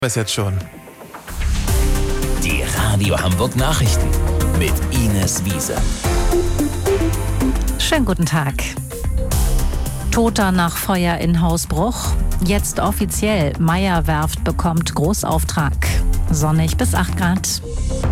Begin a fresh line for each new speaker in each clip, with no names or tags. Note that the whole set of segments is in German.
Bis jetzt schon.
Die Radio Hamburg Nachrichten mit Ines Wiese.
Schönen guten Tag. Toter nach Feuer in Haus Bruch. Jetzt offiziell, Meyer-Werft bekommt Großauftrag. Sonnig bis 8 Grad.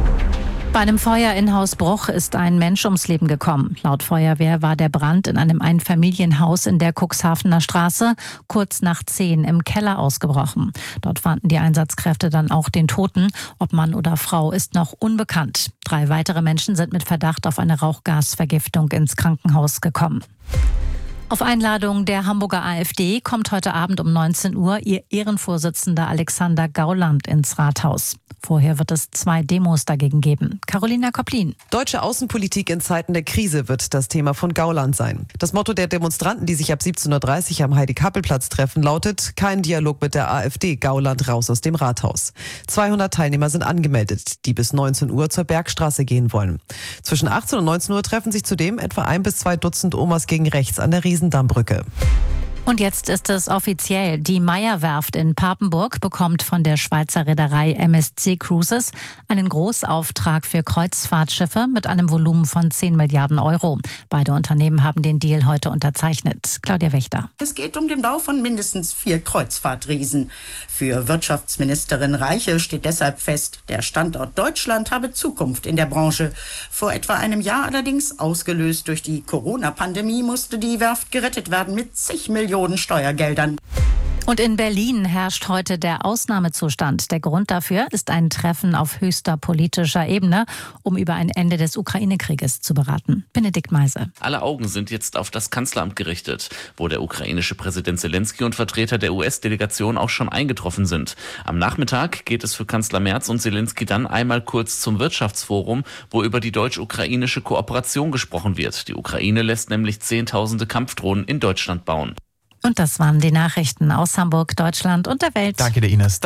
Bei einem Feuer in Haus Bruch ist ein Mensch ums Leben gekommen. Laut Feuerwehr war der Brand in einem Einfamilienhaus in der Cuxhavener Straße kurz nach 10 im Keller ausgebrochen. Dort fanden die Einsatzkräfte dann auch den Toten. Ob Mann oder Frau ist noch unbekannt. 3 weitere Menschen sind mit Verdacht auf eine Rauchgasvergiftung ins Krankenhaus gekommen. Auf Einladung der Hamburger AfD kommt heute Abend um 19 Uhr ihr Ehrenvorsitzender Alexander Gauland ins Rathaus. Vorher wird es 2 Demos dagegen geben. Carolina Kopplin.
Deutsche Außenpolitik in Zeiten der Krise wird das Thema von Gauland sein. Das Motto der Demonstranten, die sich ab 17.30 Uhr am Heidi-Kappel-Platz treffen, lautet: Kein Dialog mit der AfD, Gauland raus aus dem Rathaus. 200 Teilnehmer sind angemeldet, die bis 19 Uhr zur Bergstraße gehen wollen. Zwischen 18 und 19 Uhr treffen sich zudem etwa 1 bis 2 Dutzend Omas gegen rechts an der Riesendambrücke.
Und jetzt ist es offiziell. Die Meyer-Werft in Papenburg bekommt von der Schweizer Reederei MSC Cruises einen Großauftrag für Kreuzfahrtschiffe mit einem Volumen von 10 Milliarden Euro. Beide Unternehmen haben den Deal heute unterzeichnet. Claudia Wächter.
Es geht um den Bau von mindestens 4 Kreuzfahrtriesen. Für Wirtschaftsministerin Reiche steht deshalb fest, der Standort Deutschland habe Zukunft in der Branche. Vor etwa einem Jahr allerdings, ausgelöst durch die Corona-Pandemie, musste die Werft gerettet werden mit zig Millionen Steuergeldern.
Und in Berlin herrscht heute der Ausnahmezustand. Der Grund dafür ist ein Treffen auf höchster politischer Ebene, um über ein Ende des Ukraine-Krieges zu beraten. Benedikt Meise.
Alle Augen sind jetzt auf das Kanzleramt gerichtet, wo der ukrainische Präsident Zelensky und Vertreter der US-Delegation auch schon eingetroffen sind. Am Nachmittag geht es für Kanzler Merz und Zelensky dann einmal kurz zum Wirtschaftsforum, wo über die deutsch-ukrainische Kooperation gesprochen wird. Die Ukraine lässt nämlich Zehntausende Kampfdrohnen in Deutschland bauen.
Und das waren die Nachrichten aus Hamburg, Deutschland und der Welt.
Danke dir, Ines.